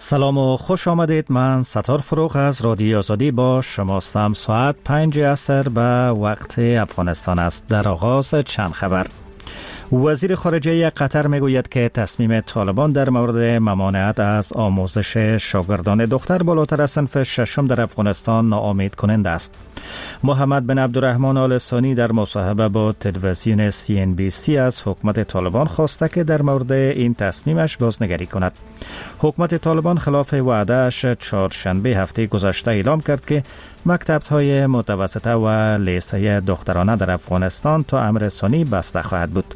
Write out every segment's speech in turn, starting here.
سلام و خوش آمدید. من ستار فروغ از رادیو آزادی با شماستم. ساعت 5 عصر به وقت افغانستان است. در آغاز چند خبر. وزیر خارجه قطر میگوید که تصمیم طالبان در مورد ممانعت از آموزش شاگردان دختر بالاتر از صنف ششم در افغانستان ناامید کننده است. محمد بن عبدالرحمن آل ثانی در مصاحبه با تلویزیون CNBC از حکومت طالبان خواسته که در مورد این تصمیمش بازنگری کند. حکومت طالبان خلاف وعده‌اش چهارشنبه هفته گذشته اعلام کرد که مکتب‌های متوسطه و لیسه دخترانه در افغانستان تا امر ثانی بسته خواهد بود.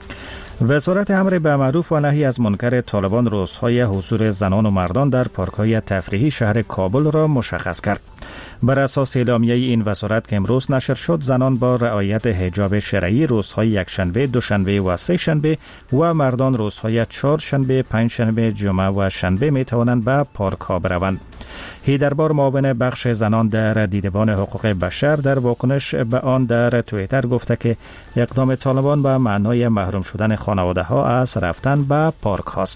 وزارت امر به معروف و نهی از منکر طالبان روزهای حضور زنان و مردان در پارک‌های تفریحی شهر کابل را مشخص کرد. بر اساس اعلامیه این وزارت که امروز نشر شد، زنان با رعایت حجاب شرعی روزهای یکشنبه، دوشنبه و سه شنبه و مردان روزهای چهارشنبه، پنجشنبه، جمعه و شنبه می توانند به پارک‌ها بروند. هیدربار معاون بخش زنان در دیدبان حقوق بشر در واکنش به آن در توییتر گفته که اقدام طالبان به معنای محروم شدن خانواده ها از رفتن به پارک هاست.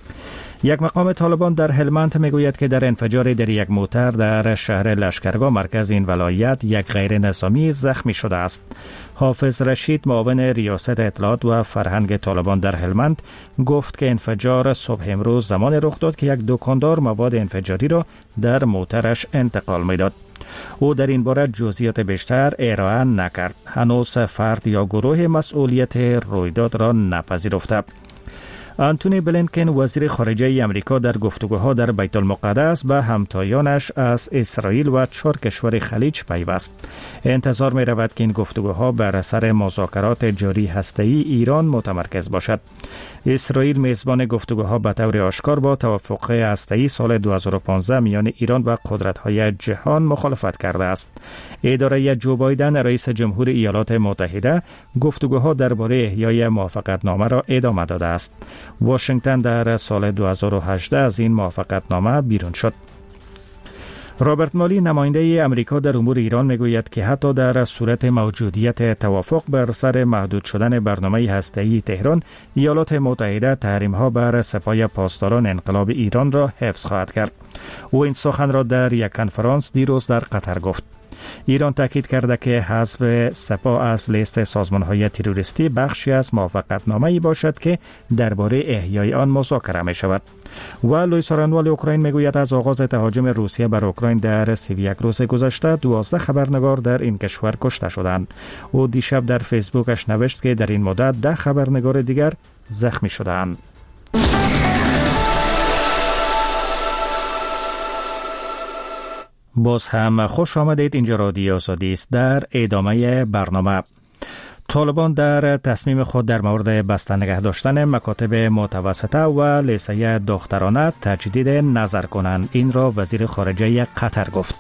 یک مقام طالبان در هلمند میگوید که در انفجار در یک موتر در شهر لشکرگاه مرکز این ولایت یک غیر نظامی زخمی شده است. حافظ رشید معاون ریاست اطلاعات و فرهنگ طالبان در هلمند گفت که انفجار صبح امروز زمان رخ داد که یک دکاندار مواد انفجاری را در موترش انتقال میداد. او در این باره جزئیات بیشتر ارائه نکرد. هنوز فرد یا گروه مسئولیت رویداد را نپذیرفته. آنتونی بلینکن وزیر خارجه امریکا در گفتگوها در بیت المقدس به همتایانش از اسرائیل و 4 کشور خلیج پیوست. انتظار می رود که این گفتگوها بر اثر مذاکرات جاری هسته‌ای ایران متمرکز باشد. اسرائیل میزبان گفتگوها به طور آشکار با توافق هسته‌ای سال 2015 میان ایران و قدرت‌های جهان مخالفت کرده است. اداره جو بایدن رئیس جمهور ایالات متحده گفتگوها درباره احیای موافقتنامه را ادامه داده است. واشنگتن در سال 2018 از این موافقتنامه بیرون شد. رابرت مالی نماینده امریکا در امور ایران میگوید که حتی در صورت موجودیت توافق بر سر محدود شدن برنامه هسته‌ای تهران، ایالات متحده تحریم‌ها بر سپاه پاسداران انقلاب ایران را حفظ خواهد کرد. او این سخن را در یک کنفرانس دیروز در قطر گفت. ایران تاکید کرده که حذف سپاه از لیست سازمان‌های تروریستی بخشی از موافقتنامه‌ای باشد که درباره احیای آن مذاکره می‌شود. و لوئیس آرنوال اوکراین میگوید از آغاز تهاجم روسیه بر اوکراین در 31 روز گذشته 12 خبرنگار در این کشور کشته شدند. او دیشب در فیسبوکش نوشت که در این مدت 10 خبرنگار دیگر زخمی شدند. باز هم خوش آمدید. اینجا رادیو آزادی است. در ادامه برنامه، طالبان در تصمیم خود در مورد بسته نگه داشتن مکاتب متوسطه و لیسه دخترانه تجدید نظر کنند. این را وزیر خارجه قطر گفت.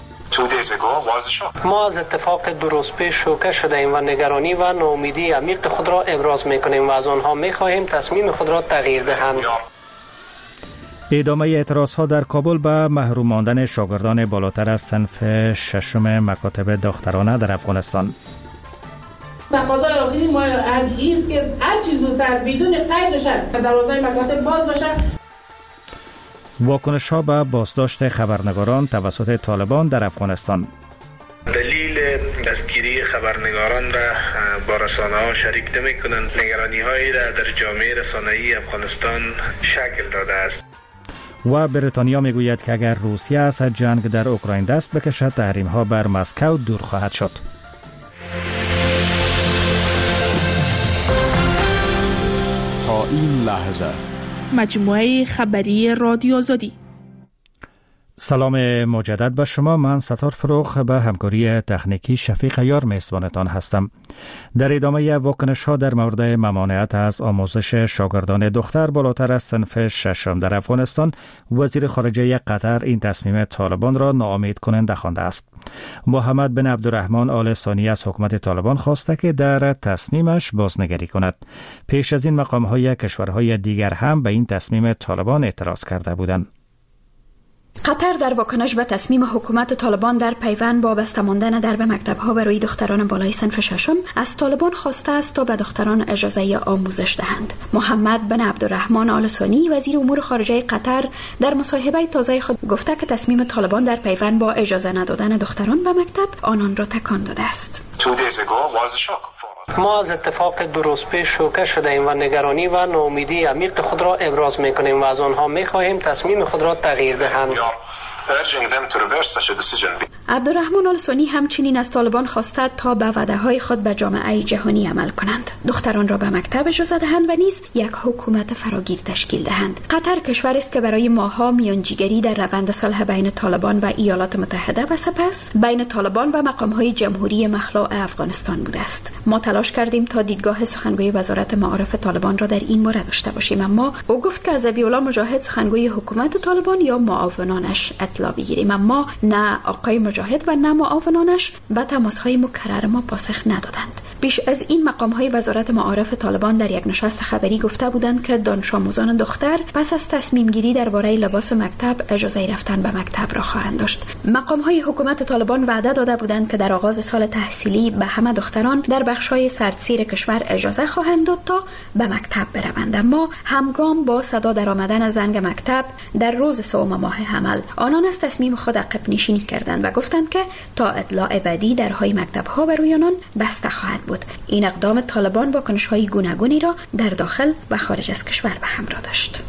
ما از اتفاق درست پیش شوکه شده ایم و نگرانی و ناامیدی عمیق خود را ابراز می‌کنیم و از آنها می‌خواهیم تصمیم خود را تغییر دهند. ادامه اعتراض‌ها در کابل به محروم ماندن شاگردان بالاتر از صنف ششم مکاتب دخترانه در افغانستان. تقاضای آخرین ما است که هر چیز زودتر بدون قید شد دروازه مکاتب باز باشه. واکنش‌ها به بازداشت خبرنگاران توسط طالبان در افغانستان. دلیل دستگیری خبرنگاران را با رسانه‌ها شریک نمی‌کنند. نگرانی‌هایی را در جامعه رسانه‌ای افغانستان شکل داده است. و بریتانیا میگوید که اگر روسیه از جنگ در اوکراین دست بکشد، تحریم‌ها بر مسکو دور خواهد شد. تا این لحظه مجموعه خبری رادیو آزادی. سلام مجدد به شما. من ستار فروغ به همکاری تکنیکی شفیق عیار میزبانتان هستم. در ادامه واکنش‌ها در مورد ممانعت از آموزش شاگردان دختر بالاتر از صنف ششم در افغانستان، وزیر خارجه قطر این تصمیم طالبان را ناامید کننده خوانده است. محمد بن عبدالرحمن آل ثانی از حکومت طالبان خواسته که در تصمیمش بازنگری کند. پیش از این مقام‌های کشورهای دیگر هم به این تصمیم طالبان اعتراض کرده بودند. قطر در واکنش به تصمیم حکومت طالبان در پیوند با بسته ماندن درب مکتب‌ها برای دختران بالای صنف ششم از طالبان خواسته است تا به دختران اجازه آموزش دهند. محمد بن عبدالرحمن آل ثانی وزیر امور خارجه قطر در مصاحبه تازه خود گفته که تصمیم طالبان در پیوند با اجازه ندادن دختران به مکتب آنان را تکان داده است. ما از اتفاق 2 روز پیش شوکه شده ایم و نگرانی و ناامیدی عمیق خود را ابراز می‌کنیم و از آنها می‌خواهیم تصمیم خود را تغییر دهند. عبدالرحمن آل ثانی همچنین از طالبان خواسته تا به وعده‌های خود به جامعه جهانی عمل کنند، دختران را به مکتب اجازه دهند و نیز یک حکومت فراگیر تشکیل دهند. قطر کشوری است که برای ماه‌ها میانجیگری در روند صلح بین طالبان و ایالات متحده و سپس بین طالبان و مقام‌های جمهوری مخلوع افغانستان بوده است. ما تلاش کردیم تا دیدگاه سخنگوی وزارت معارف طالبان را در این باره داشته باشیم، اما او گفت که از ذبیح الله مجاهد سخنگوی حکومت طالبان یا معاونانش اطلاع بگیریم، اما نه آقای مجاهد و نه معاونانش به تماس‌های مکرر ما پاسخ ندادند. بیش از این مقام‌های وزارت معارف طالبان در یک نشست خبری گفته بودند که دانش آموزان دختر پس از تصمیم گیری درباره لباس مکتب اجازه رفتن به مکتب را خواهند داشت. مقام‌های حکومت طالبان وعده داده بودند که در آغاز سال تحصیلی به همه دختران در بخش‌های سردسیر کشور اجازه خواهند داد تا به مکتب بروند، اما همگام با صدا درآمدن زنگ مکتب در روز سوم ماه حمل آنان از تصمیم خود عقب نشینی کردند و گفتند که تا اطلاع بعدی درهای مکتب‌ها برای آنان بسته خواهد بود. این اقدام طالبان واکنش‌های گوناگونی را در داخل و خارج از کشور به همراه داشت.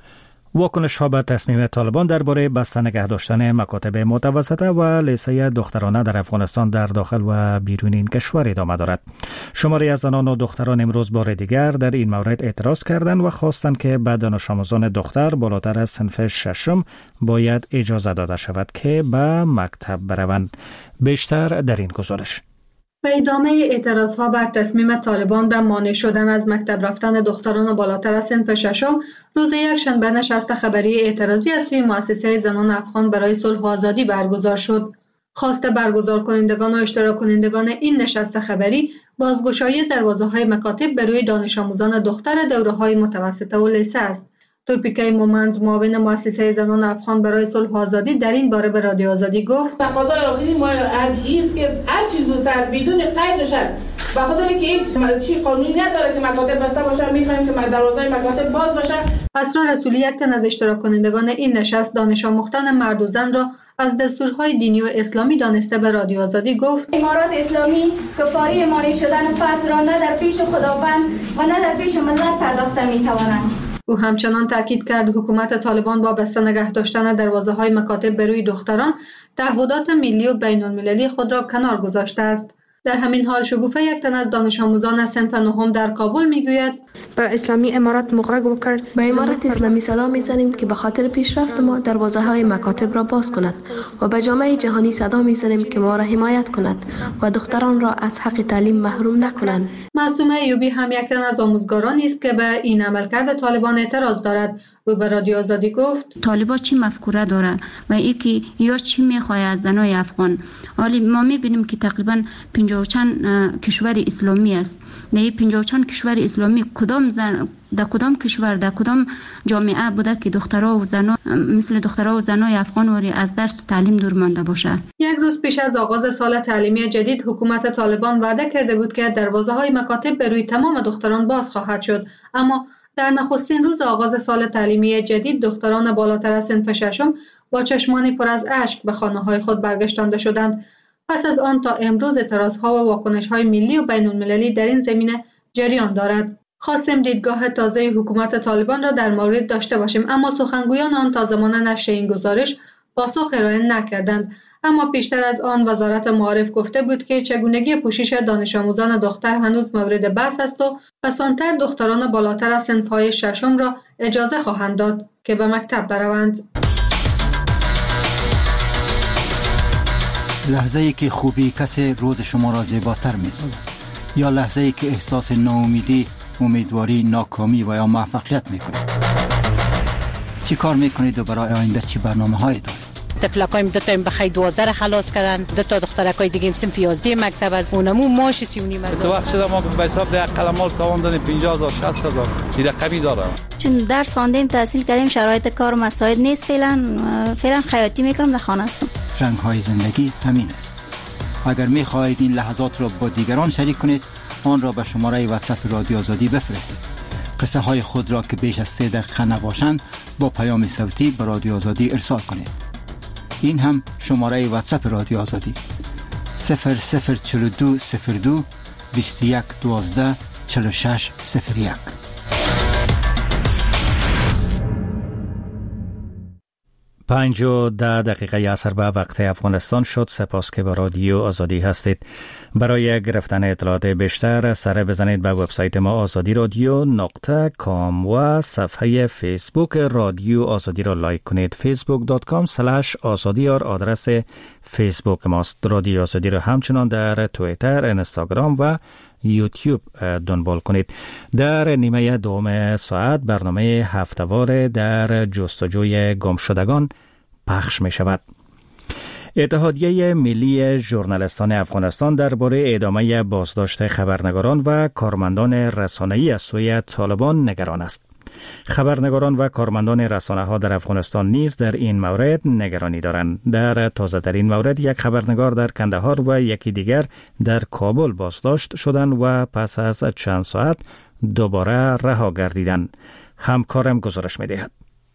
واکنش‌ها به تصمیم طالبان درباره بسته نگه داشتن مکاتب متوسطه و لیسه دخترانه در افغانستان در داخل و بیرون این کشور ادامه دارد. شماری از زنان و دختران امروز بار دیگر در این مورد اعتراض کردند و خواستند که به دانش آموزان دختر بالاتر از صنف ششم باید اجازه داده شود که به مکتب بروند. بیشتر در این گزارش. به ادامه اعتراضها بر تصمیم طالبان به مانع شدن از مکتب رفتن دختران بالاتر از صنف ششم، روز یکشنبه نشست خبری اعتراضی از سوی مؤسسه زنان افغان برای صلح و آزادی برگزار شد. خواست برگزار کنندگان و اشتراک کنندگان این نشست خبری بازگشایی دروازه‌های مکاتب به روی دانش آموزان دختر دوره‌های متوسطه و لیسه است. تورپیکای مومند، معاون مؤسسه زنان افغان برای صلح و آزادی، در این باره به رادیو آزادی گفت: تقاضای آخری ما است که هر چیز زودتر بدون قید شد، به خاطر که هیچ قانونی نداره که مکاتب بسته باشه، می‌خوایم که دروازه‌های مکاتب باز باشه. اسرار رسولی، یک تن از اشتراک کنندگان این نشست، دانش آموختن مرد و زن را از دستورهای دینی و اسلامی دانسته به رادیو آزادی گفت: امارات اسلامی کفاری مانع شدن فرض را نه در پیش خداوند و نه در پیش ملت پرداخته می‌توانند. او همچنان تاکید کرد حکومت طالبان با بسته نگه داشتن دروازه‌های مکاتب به روی دختران تعهدات ملی و بین‌المللی خود را کنار گذاشته است. در همین حال شگوفه، یک تن از دانش آموزان صنف نهم در کابل میگوید: به اسلامی امارات مغرق کرد. به امارات اسلامی صدا میزنیم که به خاطر پیشرفت ما دروازه‌های مکاتب را باز کند و به جامعه جهانی صدا میزنیم که ما را حمایت کند و دختران را از حق تعلیم محروم نکنند. معصومه ایوبی هم یک تن از آموزگارانی است که به این عملکرد طالبان اعتراض دارد. او به رادیو آزادی گفت: طالبان چی مفکوره داره و یکی یا چی میخواد از زنای افغان؟ حالی ما میبینیم که تقریبا 50 چند کشور اسلامی است. در 50 چند کشور اسلامی کدام زن در کدام کشور در کدام جامعه بوده که دخترها و زنان مثل دخترها و زنای افغان از درس و تعلیم دور مانده باشه؟ یک روز پیش از آغاز سال تعلیمی جدید، حکومت طالبان وعده کرده بود که دروازه‌های مکاتب به روی تمام دختران باز خواهد شد، اما در نخستین روز آغاز سال تعلیمی جدید، دختران بالاتر از صنف ششم با چشمانی پر از اشک به خانه‌های خود برگشتانده شدند. پس از آن تا امروز اعتراض‌ها و واکنش‌های ملی و بین‌المللی در این زمینه جریان دارد. خواستیم دیدگاه تازه حکومت طالبان را در مورد داشته باشیم، اما سخنگویان آن تا زمان نشر این گزارش پاسخ ارائه نکردند. اما پیشتر از آن وزارت معارف گفته بود که چگونگی پوشش دانش آموزان دختر هنوز مورد بحث است و پسانتر دختران بالاتر از صنف‌های ششم را اجازه خواهند داد که به مکتب بروند. لحظه‌ای که خوبی کسی روز شما را زیباتر می‌سازد، یا لحظه‌ای که احساس ناامیدی، امیدواری، ناکامی و یا موفقیت می‌کنید. چی کار می‌کنید و برای آینده چی برنامه‌هایی دارید؟ تفلکایم 2 تا بخای 12 خلاص کردن، 2 تا دخترکای دیگه صنف 11 مکتب از اونمو ماش 3.5 تو وقت شده ما به حساب ده قلمال تاوان دادیم 50,000 60,000 این رقمی داره. چون درس خواندیم تحصیل کردیم شرایط کار مساعد نیست، فعلا خیاطی میکنم در خانه هستم. رنگ های زندگی همین است. اگر می‌خواهید این لحظات را با دیگران شریک کنید آن را به شماره واتساپ رادیو آزادی بفرستید. قصه های خود را که بیش از 3 دقیقه نباشند با پیام صوتی به رادیو آزادی ارسال کنید. این هم شماره واتساپ رادیو آزادی 0042 02 21 12 46 01. 5:10 عصر به وقت افغانستان شد. سپاس که با رادیو آزادی هستید. برای گرفتن اطلاعات بیشتر سر بزنید به وبسایت ما azadiradyo.com و صفحه فیسبوک رادیو آزادی را لایک کنید. facebook.com/azadiyar آدرس فیسبوک ماست. رادیو آزادی را همچنان در توییتر، اینستاگرام و یوتیوب دنبال کنید. در نیمه دوم ساعت برنامه هفته‌وار در جستجوی گمشدگان پخش می شود. اتحادیه ملی ژورنالیستان افغانستان درباره ادامه بازداشت خبرنگاران و کارمندان رسانه‌ای از سوی طالبان نگران است. خبرنگاران و کارمندان رسانه‌ها در افغانستان نیز در این مورد نگرانی دارند. در تازه‌ترین مورد یک خبرنگار در کندهار و یکی دیگر در کابل بازداشت شدند و پس از چند ساعت دوباره رها گردیدند. همکارم گزارش می‌دهد.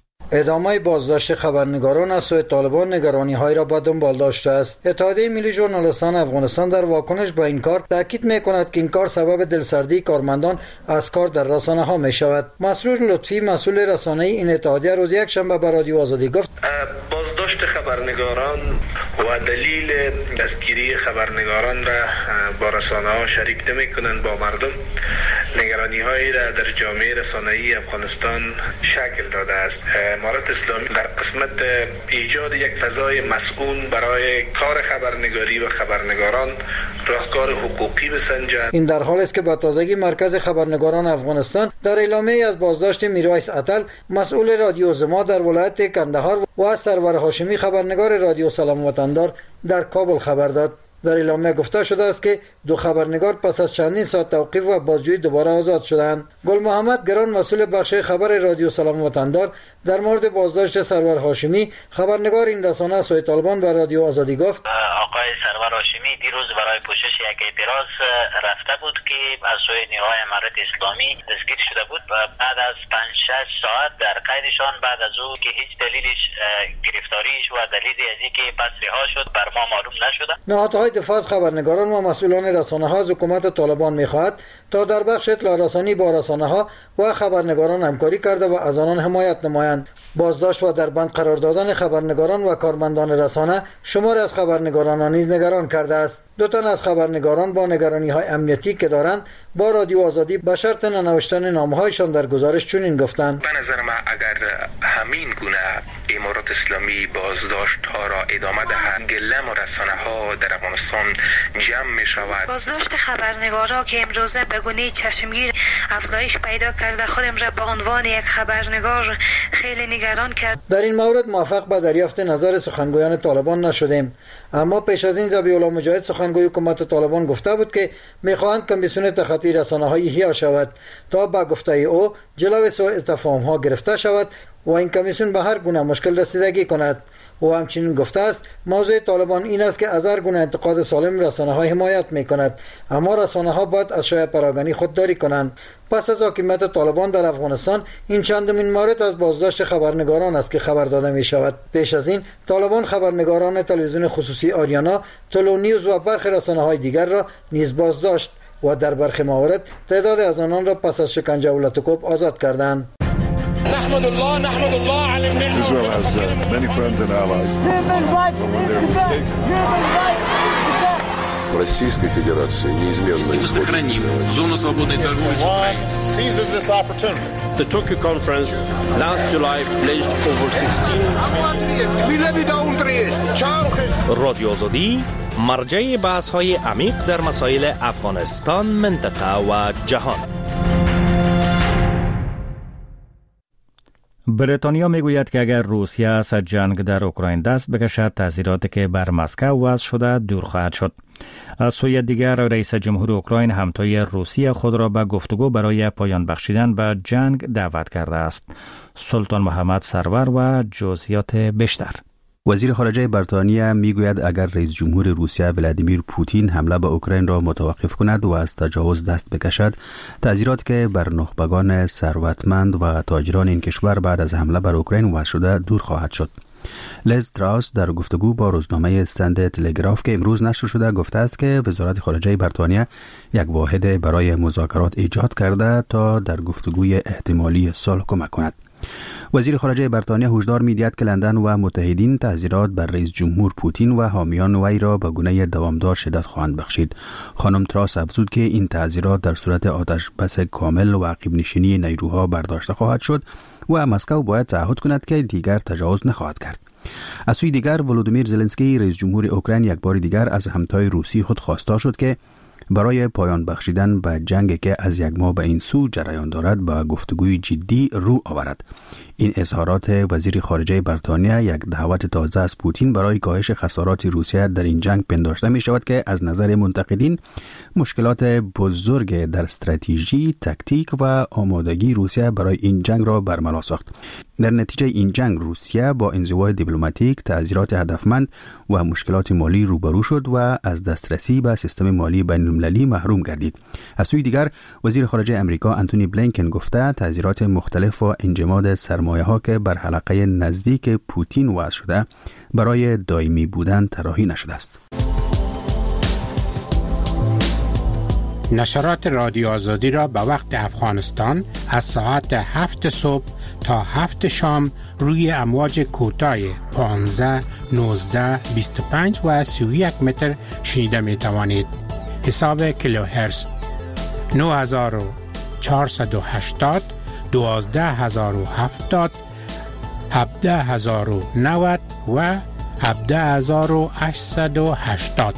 ادامه بازداشت خبرنگاران از سوی طالبان نگرانی‌های را به دنبال داشته است. اتحادیه ملی ژورنالیستان افغانستان در واکنش به این کار تاکید می‌کند که این کار سبب دلسردی کارمندان از کار در رسانه‌ها می‌شود. مسرور لطفی مسئول رسانه‌ای این اتحادیه روز یکشنبه به رادیو آزادی گفت بازداشت خبرنگاران و دلیل دستگیری خبرنگاران را با رسانه‌ها شریک نمی‌کنند با مردم. نگرانی‌هایی را در جامعه رسانه‌ای افغانستان شکل داده است. امارت اسلامی در قسمت ایجاد یک فضای مسئول برای کار خبرنگاری و خبرنگاران راهکار حقوقی بسنجد. این در حالی است که با تازگی مرکز خبرنگاران افغانستان در اعلامیه از بازداشت میرویس عطل مسئول رادیو زما در ولایت کندهار و سرور هاشمی خبرنگار رادیو سلام وطندار در کابل خبر داد. در اعلامیه گفته شده است که 2 خبرنگار پس از چندین ساعت توقیف و بازجویی دوباره آزاد شدند. گل محمد گران مسئول بخش خبر رادیو سلام وطندار در مورد بازداشت سرور هاشمی خبرنگار این رسانه از سوی طالبان به رادیو آزادی گفت آقای سرور هاشمی دیروز برای پوشش یک اعتراض رفته بود که از سوی نیروهای امارت اسلامی دستگیر شده بود و بعد از 5-6 ساعت در قیدشان بعد از او که هیچ دلیلش گرفتاریش و دلیلی از اینکه پس رها شد بر ما معلوم نشده. نهادهای دفاع از خبرنگاران و مسئولان رسانه‌ها از حکومت طالبان می‌خواهد تا در بخش اطلاع رسانی با رسانه‌ها و خبرنگاران همکاری کرده و از آنان حمایت نمایند. بازداشت و در بند قرار دادن خبرنگاران و کارمندان رسانه شمار از خبرنگاران نیز نگران کرده است. 2 تن از خبرنگاران با نگرانی‌های امنیتی که دارند با رادیو آزادی به شرط ننوشتن نامه‌هایشان در گزارش چنین گفتند: به نظر من اگر همین گونه امارات اسلامی بازداشت ها را ادامه دهد گلم و رسانه ها در افغانستان جمع می شود. بازداشت خبرنگارا که امروزه به گونه چشمگیر افزایش پیدا کرده خودم را به عنوان یک خبرنگار خیلی نگران کرد. در این مورد موفق به دریافت نظر سخنگویان طالبان نشدیم، اما پیش از این ذبیح الله مجاهد سخنگوی حکومت طالبان گفته بود که می‌خواهند کمیسیون تخطی رسانه‌های احیا شود تا با گفته او جلوی سوء تفاهم‌ها گرفته شود و این کمیسیون به هر گونه مشکل رسیدگی کند. او همچنین گفته است موضوع طالبان این است که از هر گونه انتقاد سالم رسانه‌ها حمایت می‌کند، اما رسانه‌ها باید از شایع پراگانی خودداری کنند. پس از حاکمیت طالبان در افغانستان این چندمین مورد از بازداشت خبرنگاران است که خبر داده می شود. پیش از این طالبان خبرنگاران تلویزیون خصوصی آریانا، تلو نیوز و برخی رسانه‌های دیگر را نیز بازداشت و در برخی موارد تعداد از آنان را پس از شکنجه و لطکوب آزاد کردند. نحمد الله على النعمة. Israel has many friends and allies. But when they're mistaken. Российской Федерации неизменно сохраним зону свободной торговли с Украиной. Seizes this opportunity. The Tokyo conference last July pledged over 16 رادیو آزادی مرجع بحث‌های عمیق در مسائل افغانستان، منطقه و جهان. بریتانیا میگوید که اگر روسیه از جنگ در اوکراین دست بکشد، تأثیراتی که بر مسکو وضع شده دور خواهد شد. از سوی دیگر رئیس جمهور اوکراین همتای روسیه خود را به گفتگو برای پایان بخشیدن به جنگ دعوت کرده است. سلطان محمد سرور و جزئیات بیشتر. وزیر خارجه بریتانیا میگوید اگر رئیس جمهور روسیه ولادیمیر پوتین حمله به اوکراین را متوقف کند و از تجاوز دست بکشد، تأثیراتی که بر نخبگان ثروتمند و تاجران این کشور بعد از حمله بر اوکراین وضع شده دور خواهد شد. لیز تراس در گفتگو با روزنامه استند تلگراف که امروز نشر شده گفته است که وزارت خارجه بریتانیا یک واحد برای مذاکرات ایجاد کرده تا در گفتگوی احتمالی صلح کمک کند. وزیر خارجه بریتانیا هشدار می‌دهد که لندن و متحدین تحذیرات بر رئیس جمهور پوتین و حامیان وی را به گونه دوامدار شدت خواهند بخشید. خانم تراس افزود که این تحذیرات در صورت آتش بس کامل و عقب نشینی نیروها برداشته خواهد شد و مسکو باید تعهد کند که دیگر تجاوز نخواهد کرد. از سوی دیگر ولودیمیر زلنسکی رئیس جمهور اوکراین یک بار دیگر از همتای روسی خود خواستار شد که برای پایان بخشیدن به جنگی که از یک ماه به این سو جریان دارد به گفتگوی جدی رو آورد. این اظهارات وزیر خارجه بریتانیا یک دعوت تازه از پوتین برای کاهش خسارات روسیه در این جنگ پنداشته می شود که از نظر منتقدین مشکلات بزرگ در استراتژی، تاکتیک و آمادگی روسیه برای این جنگ را برملا ساخت. در نتیجه این جنگ روسیه با انزوای دیپلماتیک، تحذیرات هدفمند و مشکلات مالی روبرو شد و از دسترسی به سیستم مالی بین‌المللی محروم گردید. از سوی دیگر وزیر خارجه امریکا انتونی بلینکن گفته تحذیرات مختلف و انجماد سرمایه‌ها که بر حلقه نزدیک پوتین وضع شده برای دائمی بودن طراحی نشده است. نشرات رادیو آزادی را به وقت افغانستان از ساعت 7 صبح تا 7 شام روی امواج کوتاه 15، 19، 25 و 31 متر شنیده می توانید. حساب کیلوهرتز 9480، 12070، 17090 و 17880.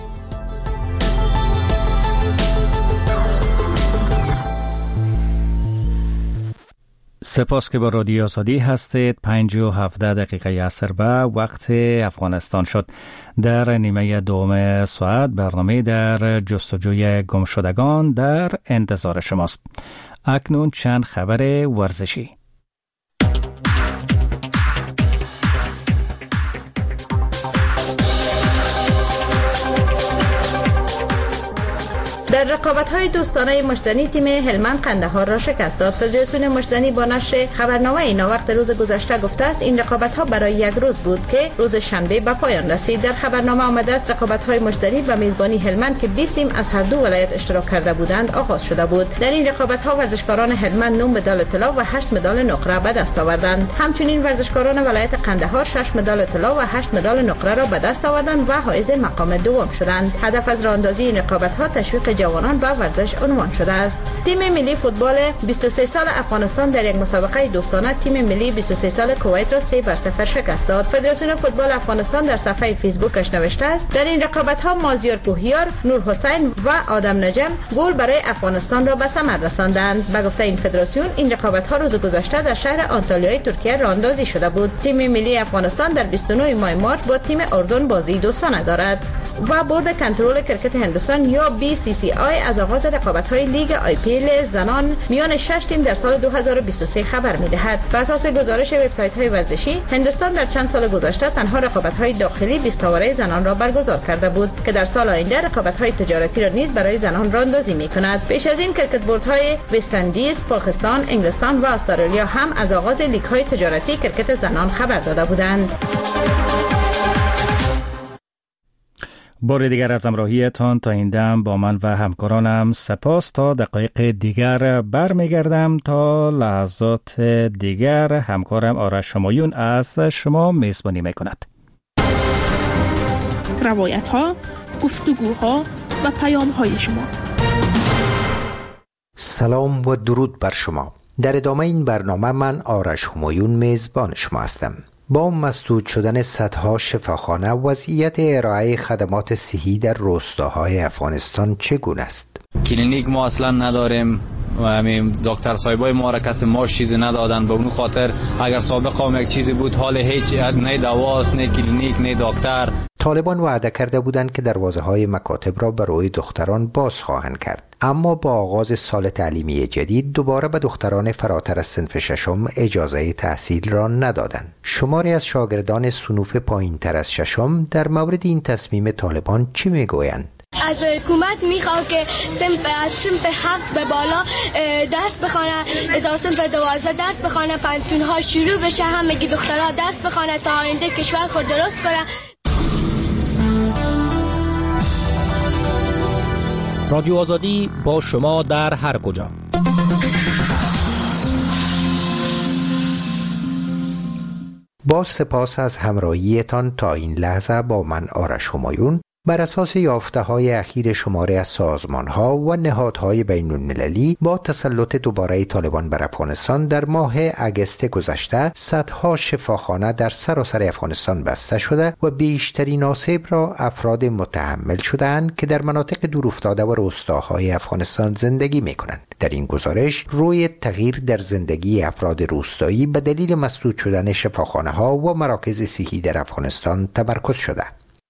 سپاس که با رادیو آزادی هستید. 5:17 دقیقه عصر به وقت افغانستان شد. در نیمه دوم ساعت برنامه در جستجوی گمشدگان در انتظار شماست. اکنون چند خبر ورزشی. در رقابت‌های دوستانه مشتنی تیم هلمند قندهار را شکست داد. فدراسیون مشتنی با نشر خبرنامه اینا وقت روز گذشته گفته است این رقابت‌ها برای یک روز بود که روز شنبه به پایان رسید. در خبرنامه آمده است رقابت‌های مشتنی و میزبانی هلمند که 20 تیم از هر دو ولایت اشتراک کرده بودند آغاز شده بود. در این رقابت‌ها ورزشکاران هلمند 9 مدال طلا و 8 مدال نقره به دست آوردند. همچنین ورزشکاران ولایت قندهار 6 مدال طلا و 8 مدال نقره را به دست آوردند و حائز مقام دوم شدند. هدف از راهاندازی این رقابت‌ها تشویق جوانان به ورزش عنوان شده است. تیم ملی فوتبال 23 سال افغانستان در یک مسابقه دوستانه تیم ملی 23 سال کویت را 3-0 شکست داد. فدراسیون فوتبال افغانستان در صفحه فیسبوکش نوشته است در این رقابت‌ها مازیار پوهیار، نور حسین و آدم نجم گل برای افغانستان را به ثمر رساندند. به گفته این فدراسیون این رقابت‌ها روز گذشته در شهر آنتالیای ترکیه راهاندازی شده بود. تیم ملی افغانستان در 29 ماه مارچ با تیم اردن بازی دوستانه دارد. و بورد کنترل کرکت هندوستان یا BCCI از آغاز رقابت‌های لیگ IPL زنان میان 6 تیم در سال 2023 خبر می‌دهد. بر اساس گزارش وبسایت‌های ورزشی، هندوستان در چند سال گذشته تنها رقابت‌های داخلی 20 تاوره زنان را برگزار کرده بود که در سال آینده رقابت‌های تجارتی را نیز برای زنان راهاندازی می‌کند. پیش از این کرکت بوردهای وست اندیز، پاکستان، انگلستان و استرالیا هم از آغاز لیگ‌های تجارتی کرکت زنان خبر داده بودند. بار دیگر از همراهیتان تا این دم با من و همکارانم سپاس. تا دقایق دیگر برمیگردم. تا لحظات دیگر همکارم آرش همایون از شما میزبانی میکند. روایت ها، گفتگوها و پیام های شما. سلام و درود بر شما. در ادامه این برنامه من آرش همایون میزبان شما هستم. با مسدود شدن صدها شفاخانه وضعیت ارائه خدمات صحی در روستاهای افغانستان چگونه است؟ کلینیک ما اصلا نداریم، و همین دکتر صاحبای ما را کسی ماش چیزی ندادن. به اون خاطر اگر سابقا هم یک چیزی بود حال هیچ نه دواست نه کلینیک نه دکتر. طالبان وعده کرده بودند که دروازه های مکاتب را برای دختران باز خواهند کرد، اما با آغاز سال تعلیمی جدید دوباره به دختران فراتر از صنف ششم اجازه تحصیل را ندادند. شماری از شاگردان صنوف پایین تر از ششم در مورد این تصمیم طالبان چی میگویند؟ از حکومت میخوام که از صنف 7 به بالا درس بخونه، تا صنف 12 درس بخونه، پنتونها شروع بشه، همگی دخترها درس بخونه تا آینده کشور خود درست کنه. رادیو آزادی با شما در هر کجا. با سپاس از همراهیتان تا این لحظه با من آرش همایون بر اساس یافته‌های اخیر شماری از سازمان‌ها و نهادهای بین‌المللی با تسلط دوباره طالبان بر افغانستان در ماه اگست گذشته صدها شفاخانه در سراسر افغانستان بسته شده و بیشترین آسیب را افراد متحمل شدند که در مناطق دورافتاده و روستاهای افغانستان زندگی می‌کنند. در این گزارش روی تغییر در زندگی افراد روستایی به دلیل مسدود شدن شفاخانه‌ها و مراکز صحی در افغانستان تمرکز شده.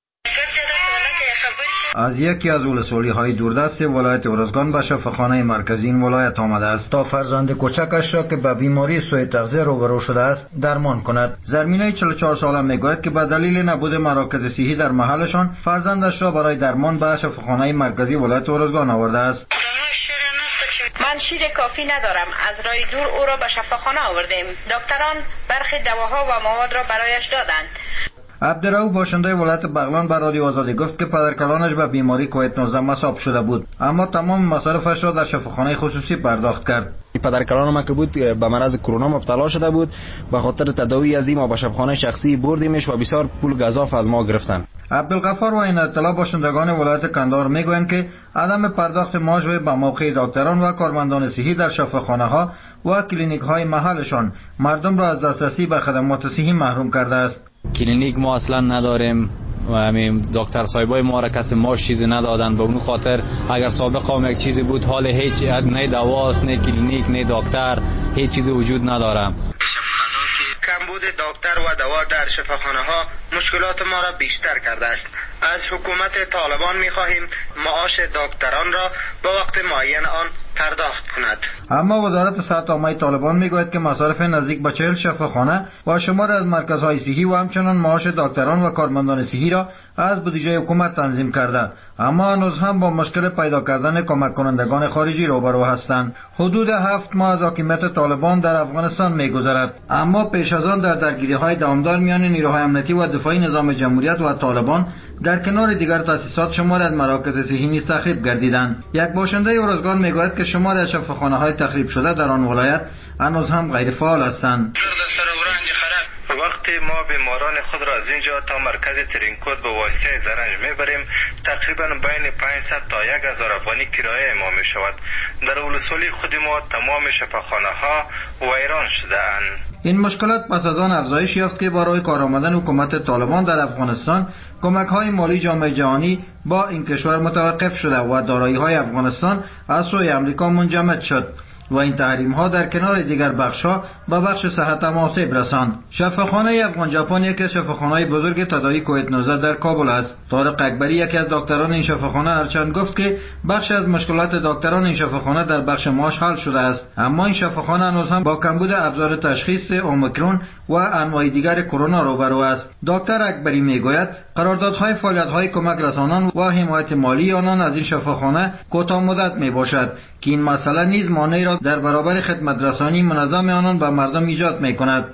از یکی از ولسوالی‌های دوردست ولایت ارزگان به شفاخانه مرکزی این ولایت آمده است تا فرزند کوچکش را که به بیماری سوء تغذیه روبرو شده است درمان کند. زرمینه 44 ساله میگوید که به دلیل نبود مراکز صحی در محلشان فرزندش را برای درمان به شفاخانه مرکزی ولایت ارزگان آورده است. من شیر کافی ندارم. از راه دور او را به شفاخانه آوردیم. دکتران برخی دواها و مواد را برایش دادند. عبدالرؤوف باشنده ولایت بغلان به رادیو آزادی گفت که پدرکلانش به بیماری کووید 19 مصاب شده بود، اما تمام مصارفش را در شفاخانه خصوصی پرداخت کرد. پدرکلان ما که بود به مرض کرونا مبتلا شده بود، به خاطر تداوی از این ما به شفاخانه شخصی بردیمش و بسیار پول گزاف از ما گرفتن. عبدالغفار و این اطلاع باشندگان ولایت کندهار میگویند که عدم پرداخت ماژ به موقع دکتران و کارمندان صحی در شفاخانه ها و کلینیک های محلشان مردم را از دسترسی به خدمات صحی محروم کرده است. کلینیک ما اصلا نداریم و همین دکتر صاحبای ما را کسی ماش چیزی ندادن. به اون خاطر اگر سابقا هم یک چیزی بود حال هیچ نه دواست نه کلینیک نه دکتر، هیچ چیزی وجود نداره. کمبود دکتر و دوا در شفاخانه ها مشکلات ما را بیشتر کرده است. از حکومت طالبان می‌خواهیم معاش دکتران را به وقت معین آن پرداخت کند. اما وزارت صحت عامه طالبان میگوید که مصارف نزدیک به 40 شفاخانه و شمار از مرکزهای صحی و همچنان معاش دکتران و کارمندان صحی را از بودجه حکومت تنظیم کرده، اما هنوز هم با مشکل پیدا کردن کمک کنندگان خارجی روبرو هستند. حدود 7 ماه از حاکمیت طالبان در افغانستان میگذرد، اما پیش از آن در درگیری‌های دوامدار میان نیروهای امنیتی و دفاعی نظام جمهوریت و طالبان در کنار دیگر تأسیسات شمار از مراکز صحی نیز تخریب گردیدند. یک باشنده ارزگان میگوید که شمار از شفاخانه‌های تخریب شده در آن ولایت هنوز هم غیر فعال هستند. وقتی ما بیماران خود را از اینجا تا مرکز ترینکوت به واسطه زرنج میبریم، تقریبا بین 500 تا 1000 افغانی کرایه ما می شود. در ولسوالی خود ما تمام شفاخانه ها ویران شده اند. این مشکلات پس از آن افزایش یافت که برای کار آمدن حکومت طالبان در افغانستان کمک های مالی جامعه جهانی با این کشور متوقف شده و دارایی های افغانستان از سوی امریکا منجمد شد و این تحریم ها در کنار دیگر بخش ها به بخش صحت هم آسیب رساند. شفاخانه افغان ژاپن یکی از شفاخانه‌های بزرگ تداوی کووید 19 در کابل است. طارق اکبری یکی از دکتران این شفاخانه هرچند گفت که بخش از مشکلات دکتران این شفاخانه در بخش معاش حل شده است، اما این شفاخانه هنوز هم با کمبود ابزار تشخیص اومیکرون و انواع دیگر کرونا روبرو است. دکتر اکبری میگوید قراردادهای فعالیت‌های کمک رسانان و حمایت مالی آنان از این شفاخانه کوتاه مدت میباشد که این مسئله نیز مانعی را در برابر خدمت رسانی منظم آنان به مردم ایجاد میکند.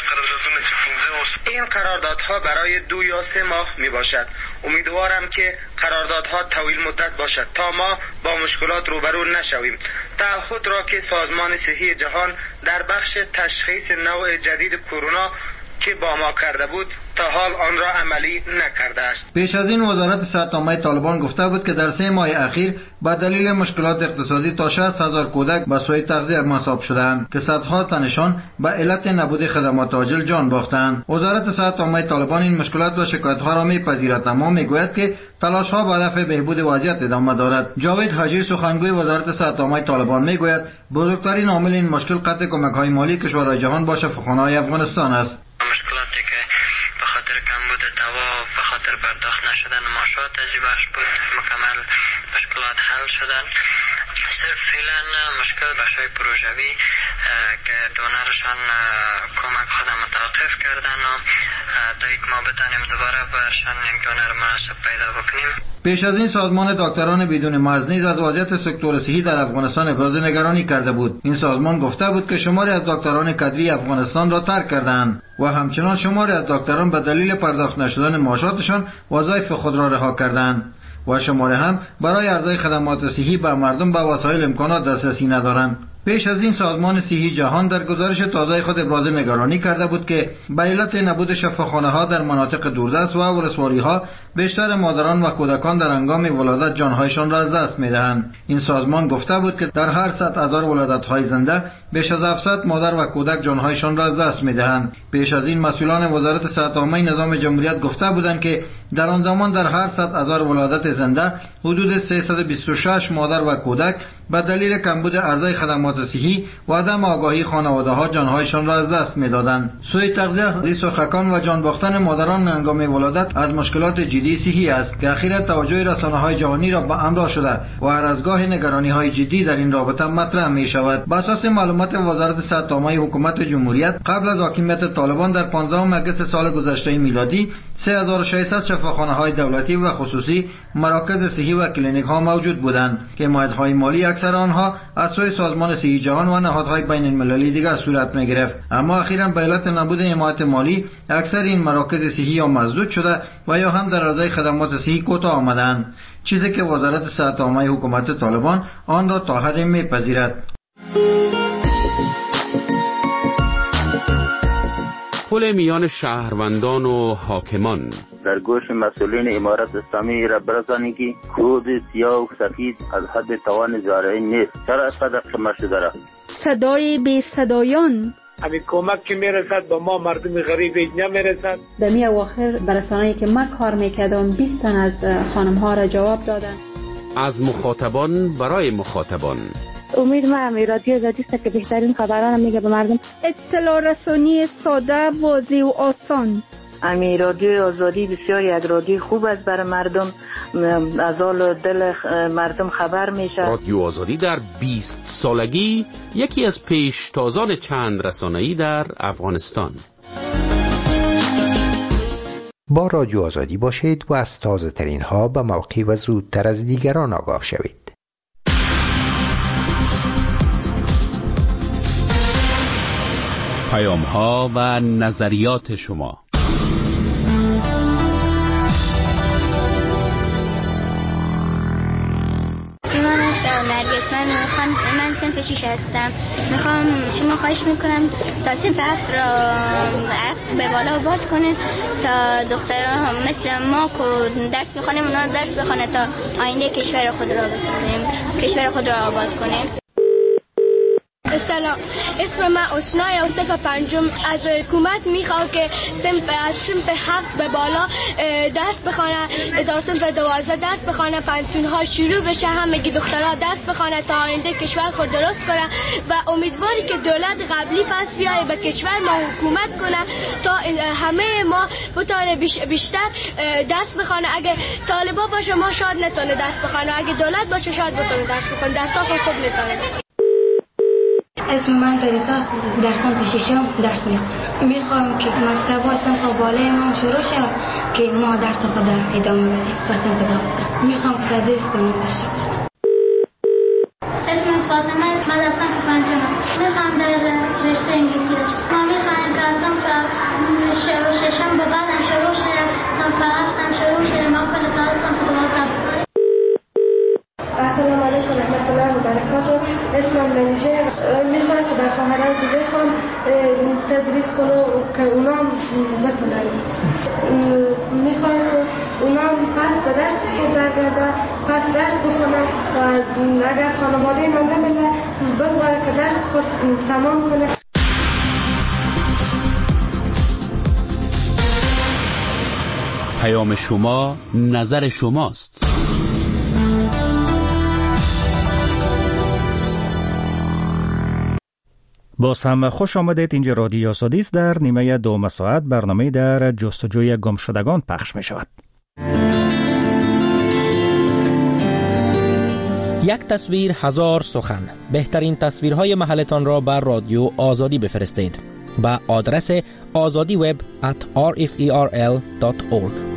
این قراردادها برای 2 یا 3 ماه می باشد. امیدوارم که قراردادها طویل مدت باشد تا ما با مشکلات روبرو نشویم. تعهد را که سازمان صحی جهان در بخش تشخیص نوع جدید کرونا که با ما کرده بود تا حال آن را عملی نکرده است. پیش از این وزارت صحت عامه طالبان گفته بود که در 3 ماه اخیر با دلیل مشکلات اقتصادی تا 60,000 کودک به سوی تغذیه مصاب شدند که صدها تنشان به علت نبود خدمات عاجل جان باختند. وزارت صحت عامه طالبان این مشکلات و شکایت‌ها را می‌پذیرد اما می‌گوید که تلاش‌ها به هدف بهبود وضعیت ادامه دارد. جاوید حاجی سخنگوی وزارت صحت عامه طالبان می‌گوید بزرگترین عامل این مشکل قطع کمک‌های مالی کشورهای جهان با شفاخانه‌های افغانستان است. مشکلاتی که به خاطر کمبود دوا به خاطر پرداخت نشدن معاشات از این بخش بود مکمل مشکلات حل شدن. صرف فعلا مشکل بخشای پروژوی که دونرشان کمک خود متوقف کردن و تا یک ما بتانیم دوباره برشان یک دونر مناسب پیدا بکنیم. پیش از این سازمان دکتران بدون مرز نیز از وضعیت سکتور صحی در افغانستان ابراز نگرانی کرده بود. این سازمان گفته بود که شماری از دکتران کادری افغانستان را ترک کردند و همچنان شماری از دکتران به دلیل پرداخت نشدن معاشاتشان وظایف خود را رها کردند و شماری هم برای ارزای خدمات صحی به مردم به وسایل امکانات دسترسی ندارند. پیش از این سازمان صحی جهان در گزارش تازه خود ابراز نگرانی کرده بود که به علت نبود شفاخانه‌ها در مناطق دوردست و ولسوالی‌ها بیشتر مادران و کودکان در هنگام ولادت جانهایشان را از دست می‌دهند. این سازمان گفته بود که در هر 100,000 ولادت‌های زنده بیش از 700 مادر و کودک جانهایشان را از دست می‌دهند. پیش از این مسئولان وزارت صحت عامه نظام جمهوریت گفته بودند که در آن زمان در هر 100,000 ولادت زنده حدود 326 مادر و کودک به دلیل کمبود ارزای خدمات صحی و عدم آگاهی خانواده‌ها جانهایشان را از دست می‌دادند. سوء تغذیه، سرخکان و جان باختن مادران هنگام ولادت از مشکلات جدی صحی است که اخیراً توجه رسانه‌های جهانی را به همراه شده و هر از گاه نگرانی‌های جدی در این رابطه مطرح می‌شود. بر اساس معلومات وزارت صحت عامه حکومت جمهوریت قبل از حاکمیت طالبان در 15 اگست سال گذشته میلادی 3600 شفاخانه‌های دولتی و خصوصی، مراکز صحی و کلینیک‌ها موجود بودند که حمایت‌های مالی اکثر آنها از سوی سازمان صحی جهان و نهادهای بین‌المللی دیگر صورت می‌گرفت. اما اخیراً به علت نبود حمایت مالی اکثر این مراکز صحی یا مسدود شده و یا هم در ارزای خدمات صحی کوتاه آمدند، چیزی که وزارت صحت عامه حکومت طالبان آن را تا حدی می‌پذیرد. پل میان شهروندان و حاکمان در گوش مسئولین امارت اسلامی را برسانید که کود سیاه و سفید از حد توان زارعین نیست. چرا اسقدر شما شده را؟ صدای بی صدایان همین کمک که میرسد با ما مردم غریب نمیرسد. دمی اواخر برسانه‌ای که من کار میکردم 20 تن از خانم ها را جواب دادن. از مخاطبان برای مخاطبان. امید ما رادیو آزادی است که بهترین خبران میگه به مردم. اطلاع رسانی ساده، واضح و آسان. رادیو آزادی بسیار یک رادیو خوب است برای مردم، از حال دل مردم خبر میشه. رادیو آزادی در 20 سالگی یکی از پیشتازان چند رسانه‌ای در افغانستان. با رادیو آزادی باشید و از تازه ترین ها به موقع و زودتر از دیگران آگاه شوید. پیام ها و نظریات شما. من صنف 6 هستم. میخوام شما خواهش میکنم تا صنف 7 را به بالا باز کنه تا دخترها مثل ما که درس بخونیم اونا درس بخونه تا آینده کشور خود را بسازیم، کشور خود را آباد کنیم. سلام، اسم من اسنای و صنف 5 از حکومت میخواد که از صنف 7 به بالا درس بخونه تا صنف 12 درس بخونه، پنتونها شروع بشه، همگی دخترها درس بخونه تا آینده کشور خود درست کنه و امیدواری که دولت قبلی پس بیایه به کشور ما حکومت کنه تا همه ما بتونه بیشتر درس بخونه. اگه طالبا باشه ما شاید نتونه درس بخونه، اگه دولت باشه شاید بتونه درس بخونه، درسا خوب نتونه. اسم من پریساس، در صنف 6 درس میخوام که مکتب و صنف بالای ما شروع شود که ما درس خود ادامه بدیم و صنف 12 میخوام که تدریس کنم. اسم فاطمه، من در صنف 5 میخوام در رشته انگلیسی رشته. ما میخوایم که از صنف 6 به بعدم شروع شد، صنف 7 هم شروع شد، ما کل تا صنف 12. السلام علیکم و رحمت الله و برکاته. اسمم منیشه. میخوام که خواهرای دیگه هم تدریس کنه که اونا هم بتونن. میخوایم که اونا هم پس درس که برگرده پس درس بخونه و اگر خانواده نمده میله بذاره که درس خود تمام کنه. پیام شما نظر شماست. باز هم خوش آمدید. اینجا رادیو آزادی است. در نیمه دوم ساعت برنامه در جستجوی گمشدگان پخش می شود. یک تصویر هزار سخن. بهترین تصویرهای محلتان را بر رادیو آزادی بفرستید. با آدرس azadiweb@rferl.org.